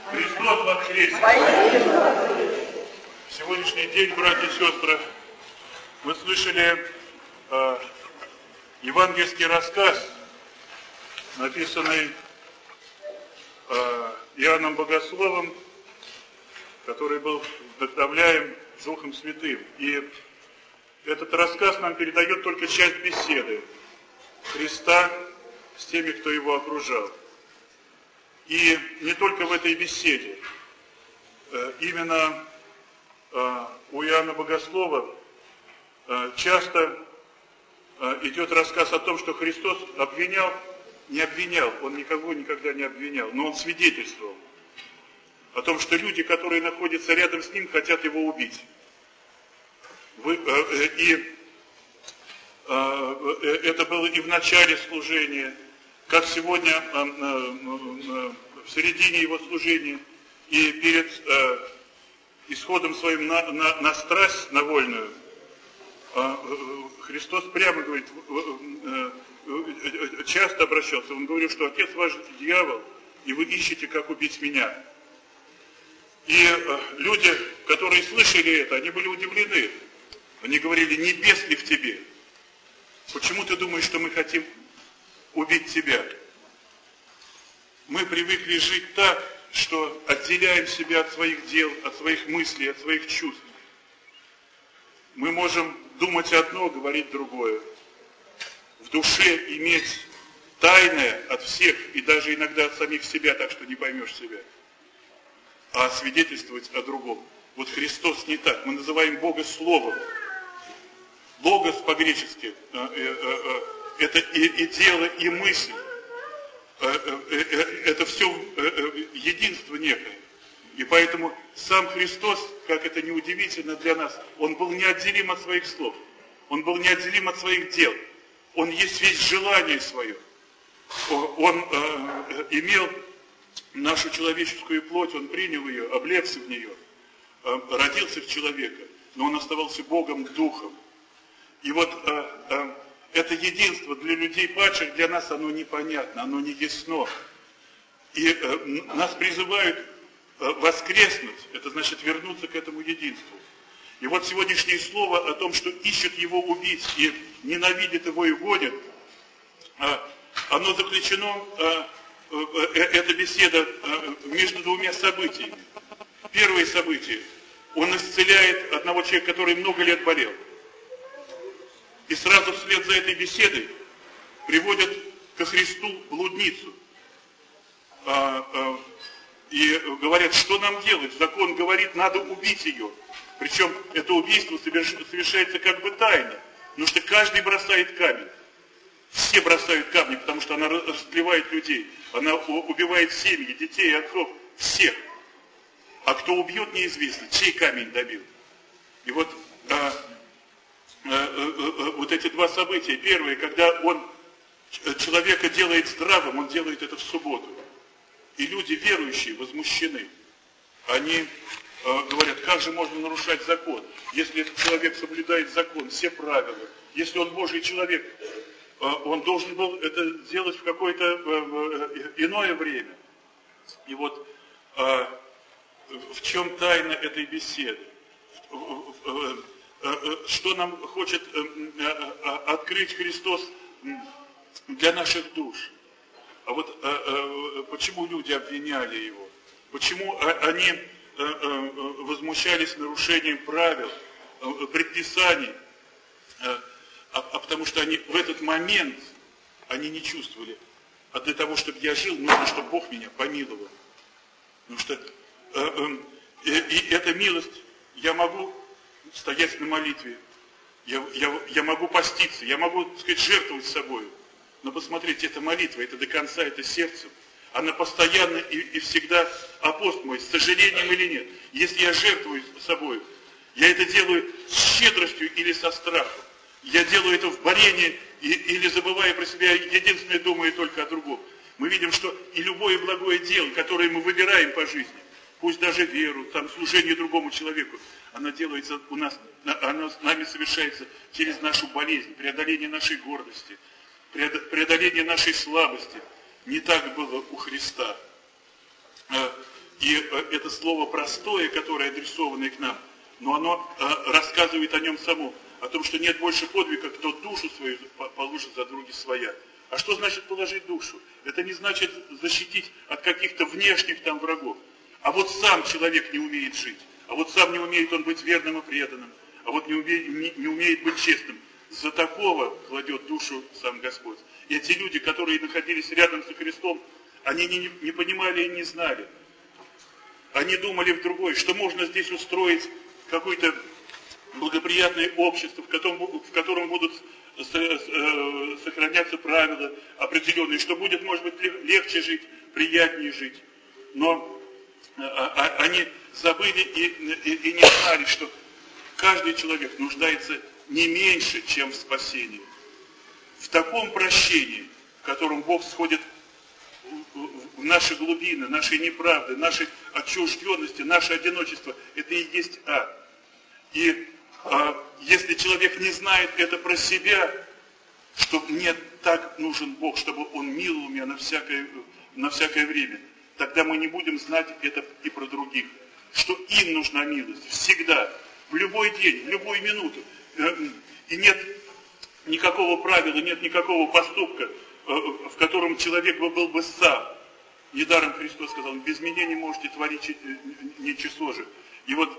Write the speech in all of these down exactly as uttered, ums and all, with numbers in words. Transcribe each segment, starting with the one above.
Христос воскресе! В сегодняшний день, братья и сестры, мы слышали э, евангельский рассказ, написанный э, Иоанном Богословом, который был вдохновляем Духом Святым. И этот рассказ нам передает только часть беседы Христа с теми, кто его окружал. И не только в этой беседе. Именно у Иоанна Богослова часто идет рассказ о том, что Христос обвинял, не обвинял, он никого никогда не обвинял, но он свидетельствовал о том, что люди, которые находятся рядом с ним, хотят его убить. Вы, и это было и в начале служения, как сегодня в середине его служения, и перед исходом своим на, на, на страсть, на вольную, Христос прямо говорит, часто обращался, он говорил, что отец ваш дьявол, и вы ищете, как убить меня. И люди, которые слышали это, они были удивлены. Они говорили, небес ли в тебе? Почему ты думаешь, что мы хотим убить тебя? Мы привыкли жить так, что отделяем себя от своих дел, от своих мыслей, от своих чувств. Мы можем думать одно, говорить другое. В душе иметь тайное от всех и даже иногда от самих себя, так что не поймешь себя. А свидетельствовать о другом. Вот Христос не так. Мы называем Бога Словом. Логос по-гречески это и, и дело, и мысль. Это все единство некое. И поэтому сам Христос, как это не удивительно для нас, он был неотделим от своих слов. Он был неотделим от своих дел. Он есть весь желание свое. Он имел нашу человеческую плоть, он принял ее, облегся в нее, родился в человека, но он оставался Богом Духом. И вот э, э, это единство для людей падших, для нас оно непонятно, оно не ясно. И э, нас призывают э, воскреснуть, это значит вернуться к этому единству. И вот сегодняшнее слово о том, что ищут его убить и ненавидят его и гонят, э, оно заключено, э, э, эта беседа э, между двумя событиями. Первое событие, он исцеляет одного человека, который много лет болел. И сразу вслед за этой беседой приводят ко Христу блудницу. А, а, и говорят, что нам делать? Закон говорит, надо убить ее. Причем это убийство совершается как бы тайно. Потому что каждый бросает камень. Все бросают камни, потому что она растлевает людей. Она убивает семьи, детей, отцов, всех. А кто убьет, неизвестно, чей камень добил. И вот... А, вот эти два события. Первое, когда он человека делает здравым, он делает это в субботу. И люди верующие возмущены. Они э, говорят, как же можно нарушать закон, если этот человек соблюдает закон, все правила. Если он Божий человек, э, он должен был это сделать в какое-то э, иное время. И вот э, в чем тайна этой беседы? Что нам хочет открыть Христос для наших душ. А вот почему люди обвиняли его? Почему они возмущались нарушением правил, предписаний? А потому что они в этот момент они не чувствовали. А для того, чтобы я жил, нужно, чтобы Бог меня помиловал. Потому что и эта милость я могу стоять на молитве, я, я, я могу поститься, я могу, так сказать, жертвовать собой. Но посмотрите, это молитва, это до конца, это сердцем. Она постоянно и, и всегда апост мой, с сожалением или нет. Если я жертвую собой, я это делаю с щедростью или со страхом. Я делаю это в борении и, или забывая про себя, единственное думаю только о другом. Мы видим, что и любое благое дело, которое мы выбираем по жизни, пусть даже веру, там, служение другому человеку, оно делается у нас, оно с нами совершается через нашу болезнь, преодоление нашей гордости, преодоление нашей слабости. Не так было у Христа. И И это слово простое, которое адресовано к нам, но оно рассказывает о нем самом, о том, что нет больше подвига, кто душу свою положит за други своя. А что значит положить душу? Это не значит защитить от каких-то внешних там врагов. А вот сам человек не умеет жить, а вот сам не умеет он быть верным и преданным, а вот не умеет, не, не умеет быть честным. За такого кладет душу сам Господь. И эти люди, которые находились рядом со Христом, они не, не понимали и не знали. Они думали в другой, что можно здесь устроить какое-то благоприятное общество, в котором, в котором будут сохраняться правила определенные, что будет, может быть, легче жить, приятнее жить. Но они забыли и, и, и не знали, что каждый человек нуждается не меньше, чем в спасении. В таком прощении, в котором Бог сходит в наши глубины, наши неправды, наши отчужденности, наше одиночество, это и есть ад. И а, если человек не знает это про себя, что мне так нужен Бог, чтобы Он миловал меня на всякое, на всякое время, тогда мы не будем знать это и про других. Что им нужна милость всегда, в любой день, в любую минуту. И нет никакого правила, нет никакого поступка, в котором человек был бы сам. Недаром Христос сказал: без меня не можете творить ничего же. И вот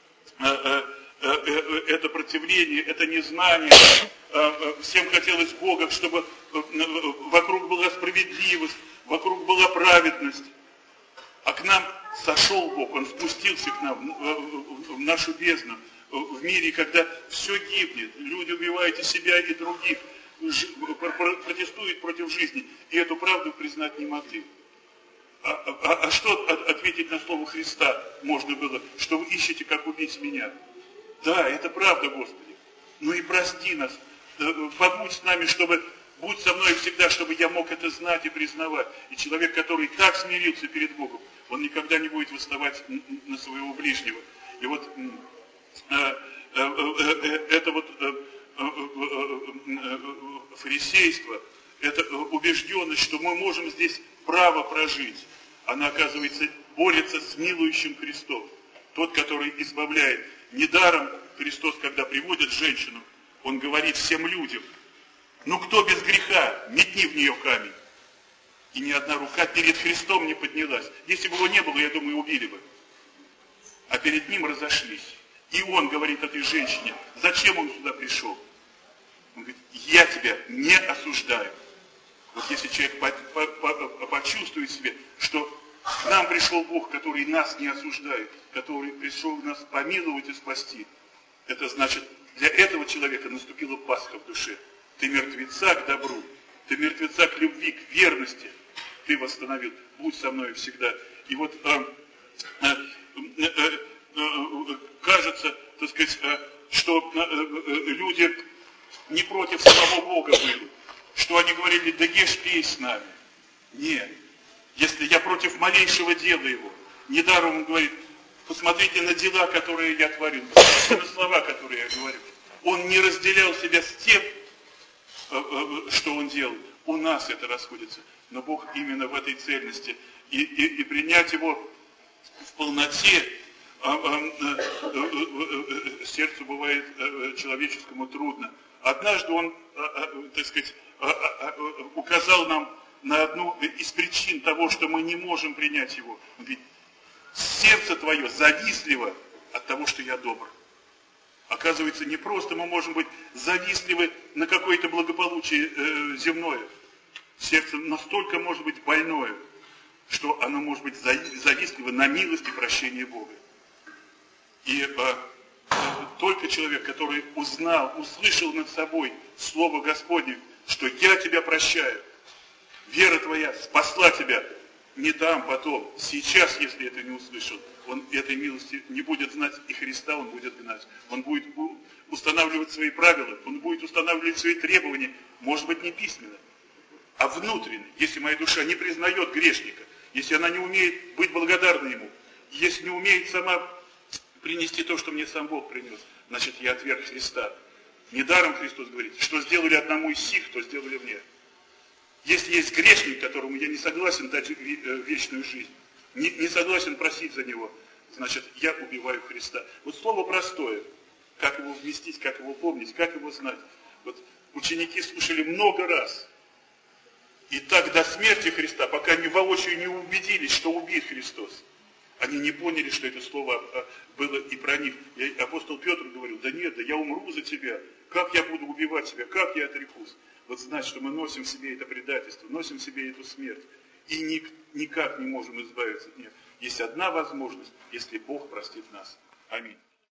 это противление, это незнание, всем хотелось Бога, чтобы вокруг была справедливость, вокруг была праведность. А к нам сошел Бог, Он спустился к нам в нашу бездну, в мире, когда все гибнет, люди убивают и себя, и других, протестуют против жизни, и эту правду признать не могли. А, а, а что ответить на слово Христа можно было, что вы ищете, как убить меня? Да, это правда, Господи. Ну и прости нас, побудь с нами, чтобы, будь со мной всегда, чтобы я мог это знать и признавать. И человек, который так смирился перед Богом, он никогда не будет восставать на своего ближнего. И вот это вот фарисейство, это убежденность, что мы можем здесь право прожить. Она, оказывается, борется с милующим Христом. Тот, который избавляет. Недаром Христос, когда приводит женщину, Он говорит всем людям: ну кто без греха, метни в нее камень. И ни одна рука перед Христом не поднялась. Если бы его не было, я думаю, убили бы. А перед ним разошлись. И он говорит этой женщине: зачем он сюда пришел? Он говорит: я тебя не осуждаю. Вот если человек почувствует в себе, что к нам пришел Бог, который нас не осуждает, который пришел нас помиловать и спасти, это значит, для этого человека наступила Пасха в душе. Ты мертвеца к добру, ты мертвеца к любви, к верности ты восстановил. Будь со мной всегда. И вот э, э, э, э, кажется, так сказать, э, что э, э, люди не против самого Бога были, что они говорили: да ешь, пей с нами. Нет. Если я против малейшего дела его, недаром он говорит: посмотрите на дела, которые я творил, посмотрите на слова, которые я говорю. Он не разделял себя с тем, что он делал. У нас это расходится. Но Бог именно в этой цельности. И, и, и принять его в полноте сердцу бывает человеческому трудно. Однажды он, так сказать, указал нам на одну из причин того, что мы не можем принять его. Он говорит: сердце твое завистливо от того, что я добр. Оказывается, не просто мы можем быть завистливы на какое-то благополучие э, земное. Сердце настолько может быть больное, что оно может быть завистливо на милость и прощение Бога. И э, только человек, который узнал, услышал над собой Слово Господне, что я тебя прощаю, вера твоя спасла тебя, не там, потом, сейчас, если это не услышал, он этой милости не будет знать, и Христа он будет гнать. Он будет устанавливать свои правила, он будет устанавливать свои требования, может быть, не письменно, а внутренне. Если моя душа не признает грешника, если она не умеет быть благодарна ему, если не умеет сама принести то, что мне сам Бог принес, значит, я отверг Христа. Недаром Христос говорит: что сделали одному из сих, то сделали мне. Если есть грешник, которому я не согласен дать вечную жизнь, не, не согласен просить за него, значит, я убиваю Христа. Вот слово простое. Как его вместить, как его помнить, как его знать. Вот ученики слушали много раз. И так до смерти Христа, пока они воочию не убедились, что убит Христос. Они не поняли, что это слово было и про них. И апостол Петр говорил, да нет, да я умру за тебя. Как я буду убивать тебя, как я отрекусь? Вот знать, что мы носим в себе это предательство, носим в себе эту смерть. И ник, никак не можем избавиться от нее. Есть одна возможность, если Бог простит нас. Аминь.